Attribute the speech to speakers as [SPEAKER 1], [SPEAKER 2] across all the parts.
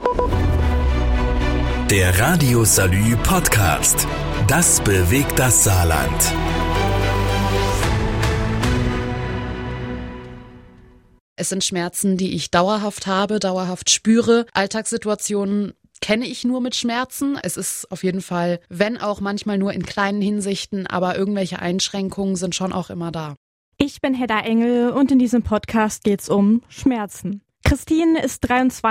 [SPEAKER 1] Der Radio Salü Podcast. Das bewegt das Saarland.
[SPEAKER 2] Es sind Schmerzen, die ich dauerhaft habe, dauerhaft spüre. Alltagssituationen kenne ich nur mit Schmerzen. Es ist auf jeden Fall, wenn auch manchmal nur in kleinen Hinsichten, aber irgendwelche Einschränkungen sind schon auch immer da.
[SPEAKER 3] Ich bin Hedda Engel und in diesem Podcast geht's um Schmerzen. Christine ist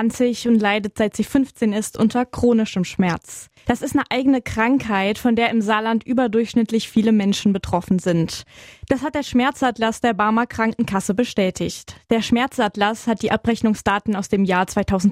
[SPEAKER 3] 23 und leidet, seit sie 15 ist, unter chronischem Schmerz. Das ist eine eigene Krankheit, von der im Saarland überdurchschnittlich viele Menschen betroffen sind. Das hat der Schmerzatlas der Barmer Krankenkasse bestätigt. Der Schmerzatlas hat die Abrechnungsdaten aus dem Jahr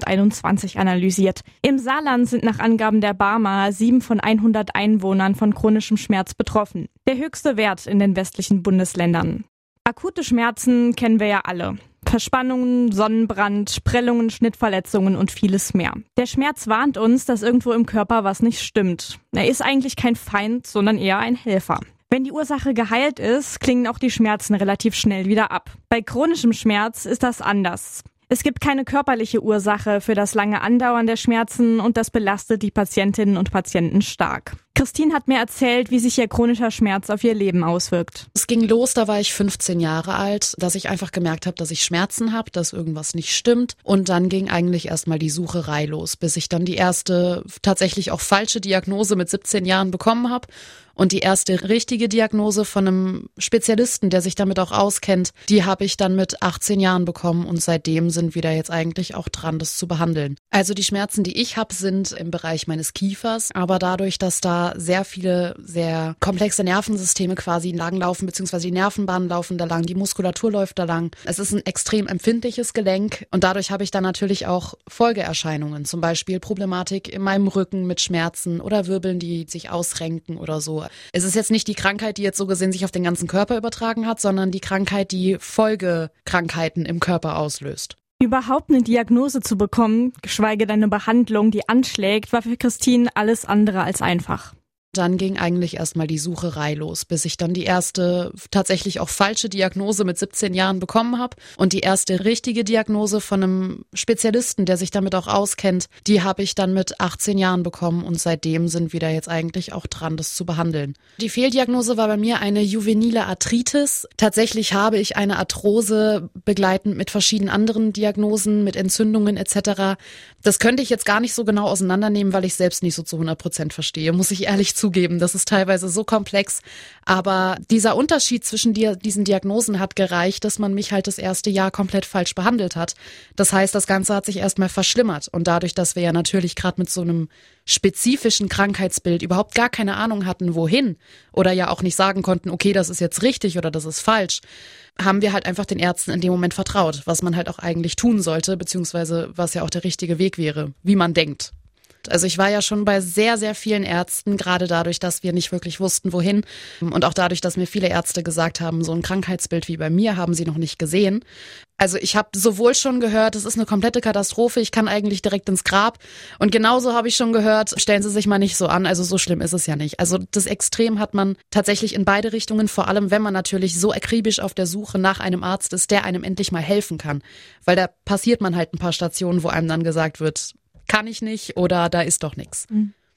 [SPEAKER 3] 2021 analysiert. Im Saarland sind nach Angaben der Barmer 7 von 100 Einwohnern von chronischem Schmerz betroffen. Der höchste Wert in den westlichen Bundesländern. Akute Schmerzen kennen wir ja alle. Verspannungen, Sonnenbrand, Prellungen, Schnittverletzungen und vieles mehr. Der Schmerz warnt uns, dass irgendwo im Körper was nicht stimmt. Er ist eigentlich kein Feind, sondern eher ein Helfer. Wenn die Ursache geheilt ist, klingen auch die Schmerzen relativ schnell wieder ab. Bei chronischem Schmerz ist das anders. Es gibt keine körperliche Ursache für das lange Andauern der Schmerzen und das belastet die Patientinnen und Patienten stark. Christine hat mir erzählt, wie sich ihr chronischer Schmerz auf ihr Leben auswirkt.
[SPEAKER 2] Es ging los, da war ich 15 Jahre alt, dass ich einfach gemerkt habe, dass ich Schmerzen habe, dass irgendwas nicht stimmt. Und dann ging eigentlich erstmal die Sucherei los, bis ich dann die erste tatsächlich auch falsche Diagnose mit 17 Jahren bekommen habe. Und die erste richtige Diagnose von einem Spezialisten, der sich damit auch auskennt, die habe ich dann mit 18 Jahren bekommen und seitdem sind wir da jetzt eigentlich auch dran, das zu behandeln. Also die Schmerzen, die ich habe, sind im Bereich meines Kiefers, aber dadurch, dass da sehr viele, sehr komplexe Nervensysteme quasi langlaufen, beziehungsweise die Nervenbahnen laufen da lang, die Muskulatur läuft da lang. Es ist ein extrem empfindliches Gelenk und dadurch habe ich dann natürlich auch Folgeerscheinungen, zum Beispiel Problematik in meinem Rücken mit Schmerzen oder Wirbeln, die sich ausrenken oder so. Es ist jetzt nicht die Krankheit, die jetzt so gesehen sich auf den ganzen Körper übertragen hat, sondern die Krankheit, die Folgekrankheiten im Körper auslöst.
[SPEAKER 3] Überhaupt eine Diagnose zu bekommen, geschweige denn eine Behandlung, die anschlägt, war für Christine alles andere als einfach.
[SPEAKER 2] Dann ging eigentlich erstmal die Sucherei los, bis ich dann die erste tatsächlich auch falsche Diagnose mit 17 Jahren bekommen habe. Und die erste richtige Diagnose von einem Spezialisten, der sich damit auch auskennt, die habe ich dann mit 18 Jahren bekommen und seitdem sind wir da jetzt eigentlich auch dran, das zu behandeln. Die Fehldiagnose war bei mir eine juvenile Arthritis. Tatsächlich habe ich eine Arthrose begleitend mit verschiedenen anderen Diagnosen, mit Entzündungen etc. Das könnte ich jetzt gar nicht so genau auseinandernehmen, weil ich selbst nicht so zu 100% verstehe, muss ich ehrlich zugeben. Das ist teilweise so komplex. Aber dieser Unterschied zwischen diesen Diagnosen hat gereicht, dass man mich halt das erste Jahr komplett falsch behandelt hat. Das heißt, das Ganze hat sich erstmal verschlimmert. Und dadurch, dass wir ja natürlich gerade mit so einem spezifischen Krankheitsbild überhaupt gar keine Ahnung hatten, wohin, oder ja auch nicht sagen konnten, okay, das ist jetzt richtig oder das ist falsch, haben wir halt einfach den Ärzten in dem Moment vertraut, was man halt auch eigentlich tun sollte, beziehungsweise was ja auch der richtige Weg wäre, wie man denkt. Also ich war ja schon bei sehr, sehr vielen Ärzten, gerade dadurch, dass wir nicht wirklich wussten, wohin. Und auch dadurch, dass mir viele Ärzte gesagt haben, so ein Krankheitsbild wie bei mir haben sie noch nicht gesehen. Also ich habe sowohl schon gehört, es ist eine komplette Katastrophe, ich kann eigentlich direkt ins Grab. Und genauso habe ich schon gehört, stellen Sie sich mal nicht so an, also so schlimm ist es ja nicht. Also das Extrem hat man tatsächlich in beide Richtungen, vor allem wenn man natürlich so akribisch auf der Suche nach einem Arzt ist, der einem endlich mal helfen kann. Weil da passiert man halt ein paar Stationen, wo einem dann gesagt wird, kann ich nicht oder da ist doch nichts.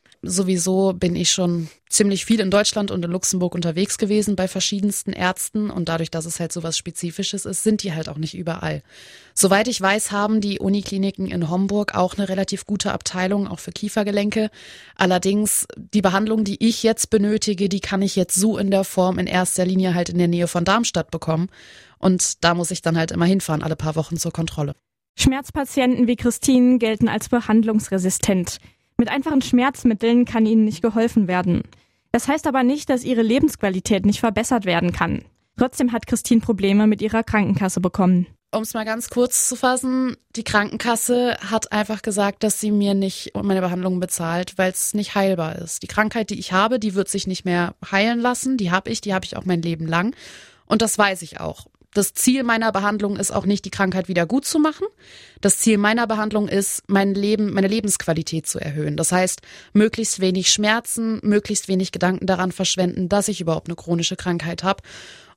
[SPEAKER 2] Sowieso bin ich schon ziemlich viel in Deutschland und in Luxemburg unterwegs gewesen bei verschiedensten Ärzten und dadurch, dass es halt so was Spezifisches ist, sind die halt auch nicht überall. Soweit ich weiß, haben die Unikliniken in Homburg auch eine relativ gute Abteilung, auch für Kiefergelenke. Allerdings die Behandlung, die ich jetzt benötige, die kann ich jetzt so in der Form in erster Linie halt in der Nähe von Darmstadt bekommen und da muss ich dann halt immer hinfahren, alle paar Wochen zur Kontrolle.
[SPEAKER 3] Schmerzpatienten wie Christine gelten als behandlungsresistent. Mit einfachen Schmerzmitteln kann ihnen nicht geholfen werden. Das heißt aber nicht, dass ihre Lebensqualität nicht verbessert werden kann. Trotzdem hat Christine Probleme mit ihrer Krankenkasse bekommen.
[SPEAKER 2] Um es mal ganz kurz zu fassen, die Krankenkasse hat einfach gesagt, dass sie mir nicht meine Behandlung bezahlt, weil es nicht heilbar ist. Die Krankheit, die ich habe, die wird sich nicht mehr heilen lassen. Die habe ich auch mein Leben lang. Und das weiß ich auch. Das Ziel meiner Behandlung ist auch nicht, die Krankheit wieder gut zu machen. Das Ziel meiner Behandlung ist, meine Lebensqualität zu erhöhen. Das heißt, möglichst wenig Schmerzen, möglichst wenig Gedanken daran verschwenden, dass ich überhaupt eine chronische Krankheit habe.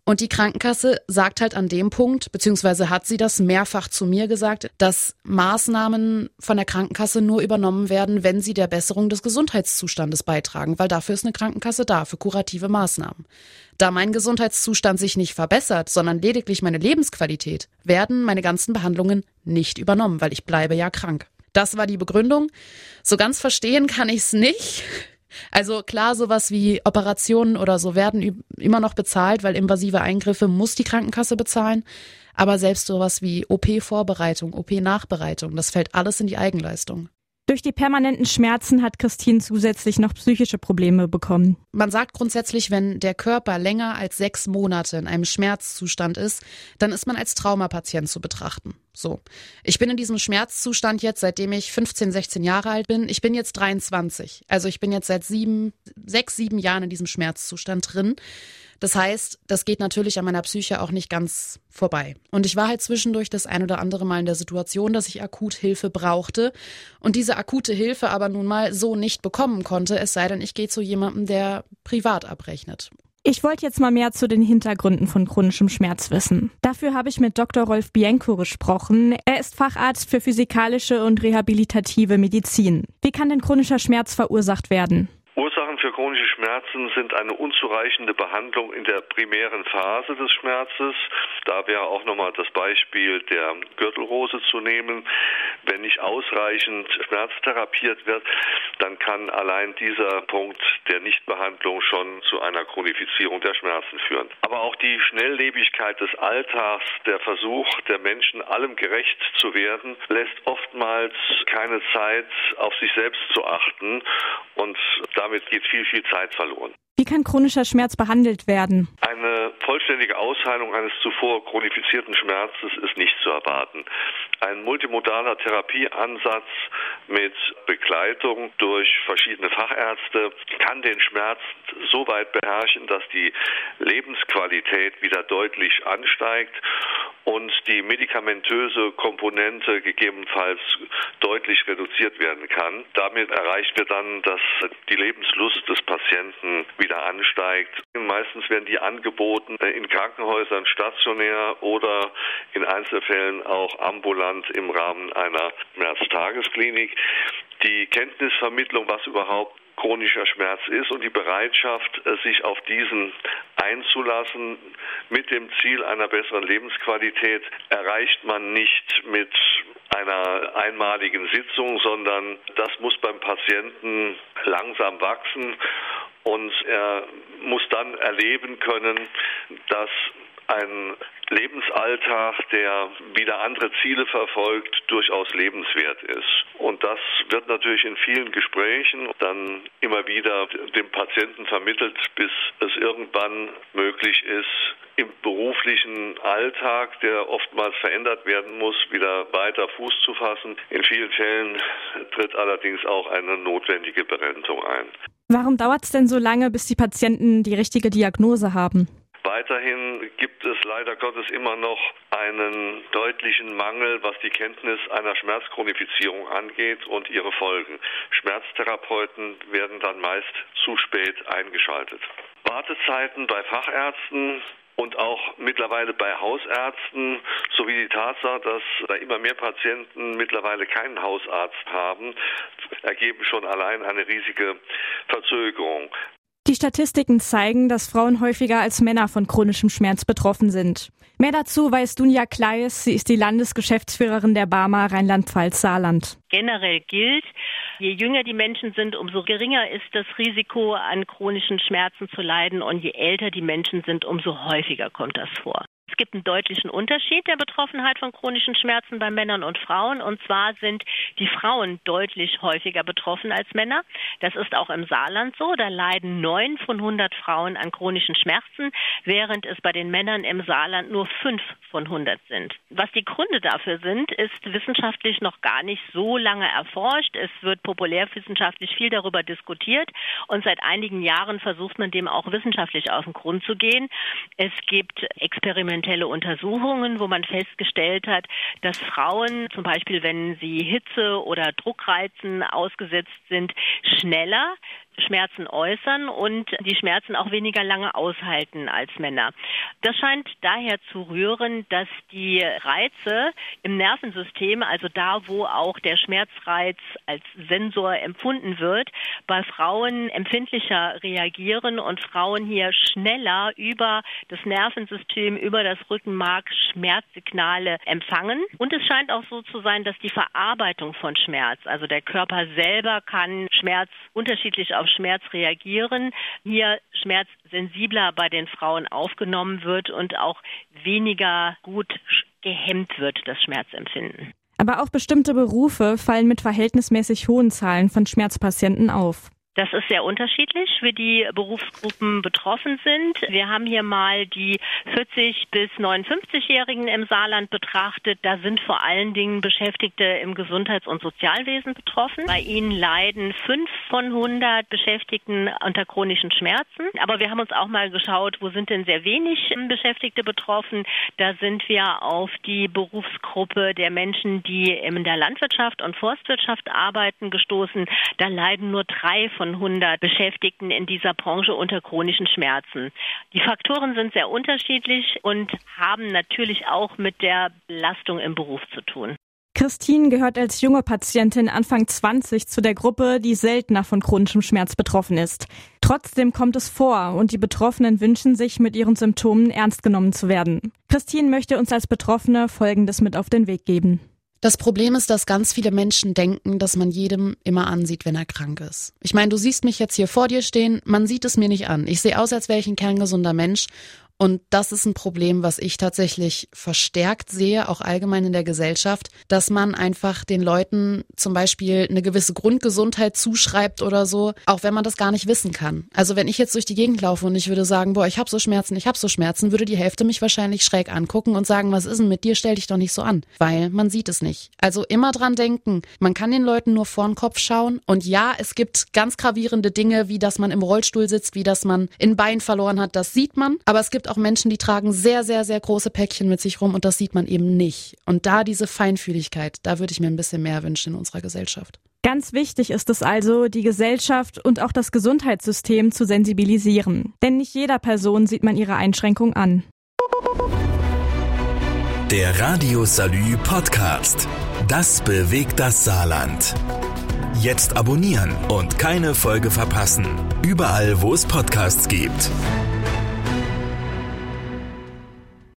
[SPEAKER 2] Und die Krankenkasse sagt halt an dem Punkt, beziehungsweise hat sie das mehrfach zu mir gesagt, dass Maßnahmen von der Krankenkasse nur übernommen werden, wenn sie der Besserung des Gesundheitszustandes beitragen, weil dafür ist eine Krankenkasse da, für kurative Maßnahmen. Da mein Gesundheitszustand sich nicht verbessert, sondern lediglich meine Lebensqualität, werden meine ganzen Behandlungen nicht übernommen, weil ich bleibe ja krank. Das war die Begründung. So ganz verstehen kann ich es nicht. Also klar, sowas wie Operationen oder so werden immer noch bezahlt, weil invasive Eingriffe muss die Krankenkasse bezahlen. Aber selbst sowas wie OP-Vorbereitung, OP-Nachbereitung, das fällt alles in die Eigenleistung.
[SPEAKER 3] Durch die permanenten Schmerzen hat Christine zusätzlich noch psychische Probleme bekommen.
[SPEAKER 2] Man sagt grundsätzlich, wenn der Körper länger als 6 Monate in einem Schmerzzustand ist, dann ist man als Traumapatient zu betrachten. So. Ich bin in diesem Schmerzzustand jetzt, seitdem ich 15, 16 Jahre alt bin. Ich bin jetzt 23. Also ich bin jetzt seit 7 Jahren in diesem Schmerzzustand drin. Das heißt, das geht natürlich an meiner Psyche auch nicht ganz vorbei. Und ich war halt zwischendurch das ein oder andere Mal in der Situation, dass ich akut Hilfe brauchte und diese akute Hilfe aber nun mal so nicht bekommen konnte, es sei denn, ich gehe zu jemandem, der privat abrechnet.
[SPEAKER 3] Ich wollte jetzt mal mehr zu den Hintergründen von chronischem Schmerz wissen. Dafür habe ich mit Dr. Rolf Bienko gesprochen. Er ist Facharzt für physikalische und rehabilitative Medizin. Wie kann denn chronischer Schmerz verursacht werden?
[SPEAKER 4] Ursachen für chronische Schmerzen sind eine unzureichende Behandlung in der primären Phase des Schmerzes. Da wäre auch nochmal das Beispiel der Gürtelrose zu nehmen. Wenn nicht ausreichend Schmerz therapiert wird, dann kann allein dieser Punkt der Nichtbehandlung schon zu einer Chronifizierung der Schmerzen führen. Aber auch die Schnelllebigkeit des Alltags, der Versuch der Menschen, allem gerecht zu werden, lässt oftmals keine Zeit, auf sich selbst zu achten, und damit geht viel Zeit verloren.
[SPEAKER 3] Wie kann chronischer Schmerz behandelt werden?
[SPEAKER 4] Eine vollständige Ausheilung eines zuvor chronifizierten Schmerzes ist nicht zu erwarten. Ein multimodaler Therapieansatz mit Begleitung durch verschiedene Fachärzte kann den Schmerz so weit beherrschen, dass die Lebensqualität wieder deutlich ansteigt und die medikamentöse Komponente gegebenenfalls deutlich reduziert werden kann. Damit erreichen wir dann, dass die Lebenslust des Patienten wieder ansteigt. Meistens werden die angeboten in Krankenhäusern stationär oder in Einzelfällen auch ambulant im Rahmen einer Schmerztagesklinik. Die Kenntnisvermittlung, was überhaupt chronischer Schmerz ist, und die Bereitschaft, sich auf diesen einzulassen mit dem Ziel einer besseren Lebensqualität, erreicht man nicht mit einer einmaligen Sitzung, sondern das muss beim Patienten langsam wachsen, und er muss dann erleben können, dass ein Lebensalltag, der wieder andere Ziele verfolgt, durchaus lebenswert ist. Und das wird natürlich in vielen Gesprächen dann immer wieder dem Patienten vermittelt, bis es irgendwann möglich ist, im beruflichen Alltag, der oftmals verändert werden muss, wieder weiter Fuß zu fassen. In vielen Fällen tritt allerdings auch eine notwendige Berentung ein.
[SPEAKER 3] Warum dauert es denn so lange, bis die Patienten die richtige Diagnose haben?
[SPEAKER 4] Weiterhin gibt es leider Gottes immer noch einen deutlichen Mangel, was die Kenntnis einer Schmerzchronifizierung angeht und ihre Folgen. Schmerztherapeuten werden dann meist zu spät eingeschaltet. Wartezeiten bei Fachärzten und auch mittlerweile bei Hausärzten sowie die Tatsache, dass da immer mehr Patienten mittlerweile keinen Hausarzt haben, ergeben schon allein eine riesige Verzögerung.
[SPEAKER 3] Die Statistiken zeigen, dass Frauen häufiger als Männer von chronischem Schmerz betroffen sind. Mehr dazu weiß Dunja Kleis, sie ist die Landesgeschäftsführerin der BAMA Rheinland-Pfalz-Saarland.
[SPEAKER 5] Generell gilt, je jünger die Menschen sind, umso geringer ist das Risiko, an chronischen Schmerzen zu leiden, und je älter die Menschen sind, umso häufiger kommt das vor. Es gibt einen deutlichen Unterschied der Betroffenheit von chronischen Schmerzen bei Männern und Frauen. Und zwar sind die Frauen deutlich häufiger betroffen als Männer. Das ist auch im Saarland so. Da leiden 9 von 100 Frauen an chronischen Schmerzen, während es bei den Männern im Saarland nur 5 von 100 sind. Was die Gründe dafür sind, ist wissenschaftlich noch gar nicht so lange erforscht. Es wird populärwissenschaftlich viel darüber diskutiert. Und seit einigen Jahren versucht man dem auch wissenschaftlich auf den Grund zu gehen. Es gibt experimentelle Untersuchungen, wo man festgestellt hat, dass Frauen, zum Beispiel wenn sie Hitze oder Druckreizen ausgesetzt sind, schneller Schmerzen äußern und die Schmerzen auch weniger lange aushalten als Männer. Das scheint daher zu rühren, dass die Reize im Nervensystem, also da, wo auch der Schmerzreiz als Sensor empfunden wird, bei Frauen empfindlicher reagieren und Frauen hier schneller über das Nervensystem, über das Rückenmark Schmerzsignale empfangen. Und es scheint auch so zu sein, dass die Verarbeitung von Schmerz, also der Körper selber kann Schmerz unterschiedlich auf Schmerz reagieren, hier schmerzsensibler bei den Frauen aufgenommen wird und auch weniger gut gehemmt wird, das Schmerzempfinden.
[SPEAKER 3] Aber auch bestimmte Berufe fallen mit verhältnismäßig hohen Zahlen von Schmerzpatienten auf.
[SPEAKER 5] Das ist sehr unterschiedlich, wie die Berufsgruppen betroffen sind. Wir haben hier mal die 40- bis 59-Jährigen im Saarland betrachtet. Da sind vor allen Dingen Beschäftigte im Gesundheits- und Sozialwesen betroffen. Bei ihnen leiden 5 von 100 Beschäftigten unter chronischen Schmerzen. Aber wir haben uns auch mal geschaut, wo sind denn sehr wenig Beschäftigte betroffen. Da sind wir auf die Berufsgruppe der Menschen, die in der Landwirtschaft und Forstwirtschaft arbeiten, gestoßen. Da leiden nur 3 von 100 Beschäftigten in dieser Branche unter chronischen Schmerzen. Die Faktoren sind sehr unterschiedlich und haben natürlich auch mit der Belastung im Beruf zu tun.
[SPEAKER 3] Christine gehört als junge Patientin Anfang 20 zu der Gruppe, die seltener von chronischem Schmerz betroffen ist. Trotzdem kommt es vor und die Betroffenen wünschen sich, mit ihren Symptomen ernst genommen zu werden. Christine möchte uns als Betroffene Folgendes mit auf den Weg geben.
[SPEAKER 2] Das Problem ist, dass ganz viele Menschen denken, dass man jedem immer ansieht, wenn er krank ist. Ich meine, du siehst mich jetzt hier vor dir stehen, man sieht es mir nicht an. Ich sehe aus, als wäre ich ein kerngesunder Mensch. Und das ist ein Problem, was ich tatsächlich verstärkt sehe, auch allgemein in der Gesellschaft, dass man einfach den Leuten zum Beispiel eine gewisse Grundgesundheit zuschreibt oder so, auch wenn man das gar nicht wissen kann. Also wenn ich jetzt durch die Gegend laufe und ich würde sagen, boah, ich habe so Schmerzen, würde die Hälfte mich wahrscheinlich schräg angucken und sagen, was ist denn mit dir, stell dich doch nicht so an, weil man sieht es nicht. Also immer dran denken, man kann den Leuten nur vor den Kopf schauen und ja, es gibt ganz gravierende Dinge, wie dass man im Rollstuhl sitzt, wie dass man ein Bein verloren hat, das sieht man, aber es gibt auch Menschen, die tragen sehr, sehr, sehr große Päckchen mit sich rum und das sieht man eben nicht. Und da diese Feinfühligkeit, da würde ich mir ein bisschen mehr wünschen in unserer Gesellschaft.
[SPEAKER 3] Ganz wichtig ist es also, die Gesellschaft und auch das Gesundheitssystem zu sensibilisieren. Denn nicht jeder Person sieht man ihre Einschränkung an.
[SPEAKER 1] Der Radio Salü Podcast. Das bewegt das Saarland. Jetzt abonnieren und keine Folge verpassen. Überall, wo es Podcasts gibt.